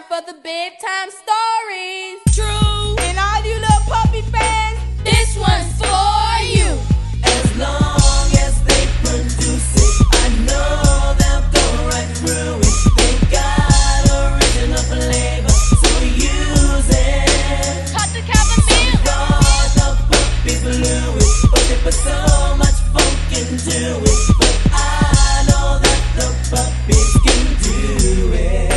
for the bedtime stories. True. And all you little puppy fans, this one's for you. As long as they produce it, I know they'll go right through it. They got original flavor, so use it. Cut the Calvin Bill. God, the puppies blew it, but they put so much funk into it. But I know that the puppies can do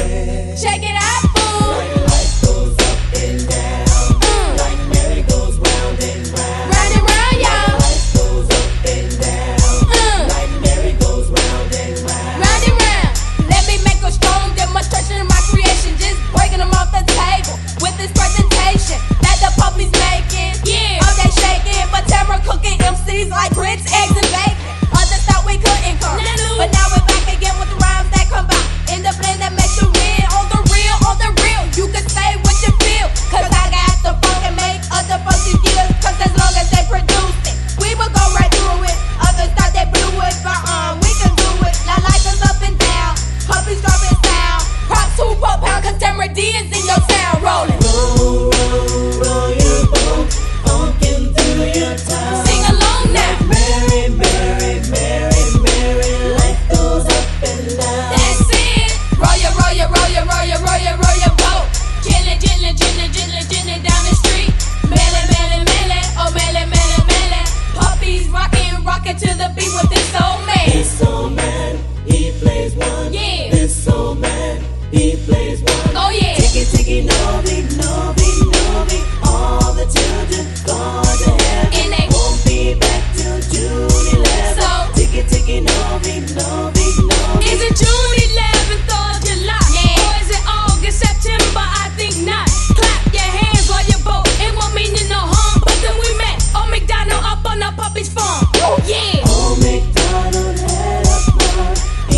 it. Check it out, fool. Like life goes up and down, like merry goes round and round. Round and round, y'all. Life goes up and down, like merry goes round and round. Round and round. Let me make a strong demonstration of my creation. Just breaking them off the table with this presentation that the puppies making. Yeah. Oh, they shaking, but Tamara cooking MCs like grits, eggs, and bacon. Others thought we couldn't come, Nanu. but now we're back again with the rhymes that come by in the blend that makes you real. On the real, on the real. You can say what you feel, cause I got the funk and make other folks deals. Cause as long as they produce it, we will go right through it. Others thought they blew it, but we can do it. Now life is up and down, puppies dropping sound. Props who pop pound, cause Tamara D is in your sound rolling. Roll, roll, roll your boat, funkin' through your town. Sing along now. Merry, merry, merry, merry, life goes up and down. That's it. Roll your, roll your, roll your, roll your, roll your, roll your boat. Chillin', chillin', chillin', chillin', chillin' down the street. Melee, melee, melee, oh melee, melee, melee. Puppies rockin', rockin' to the beat with this old man. This old man, he plays one. Yeah. This old man, he plays one. Oh yeah. Tiki, tiki, novi, novi, novi. All the children gone to heaven. And they won't be back till June 11th. So- Tiki, tiki, novi, novi, novi. Is it June 11th or July? Yeah. Or is it August, September? I think not. Clap your hands while you vote. It won't mean you no harm, but then we met on McDonald up on the puppy's farm. Yeah. Old MacDonald had a farm,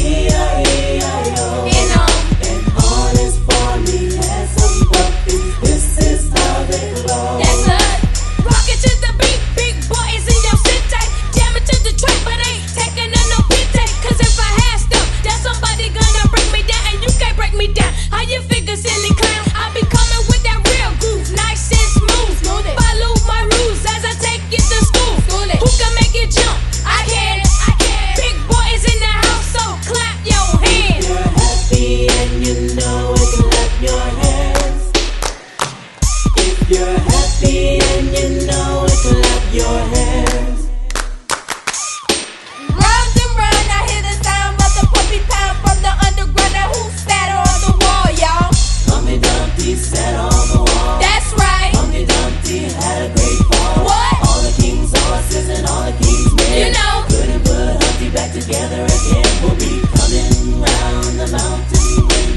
E-I-E-I-O. And on his farm he had some puppies. This is how they flow. That's us. Rockin' to the beat, big boys in your city. Jamming to the track, but ain't taking on no pity. Cause if I had stuff, then somebody gonna break me down, and you can't break me down. How you figure, silly clown? I be coming with that real groove, nice and smooth. Smooth it. Follow my rules as I take you to school. School it. Who can make it jump? I can. I can. Big boys in the house, so clap your hands. You're happy and you know it, clap your hands. If you're happy and you know it, clap your hands. Round and round, I hear the sound of the puppy pound from the underground. Now who sat on the wall, y'all? Humpty Dumpty sat on the wall. That's right. Humpty Dumpty had a great fall. What? All the king's horses and all the king's men. You know. Couldn't put Humpty back together again. We'll be coming round the mountain when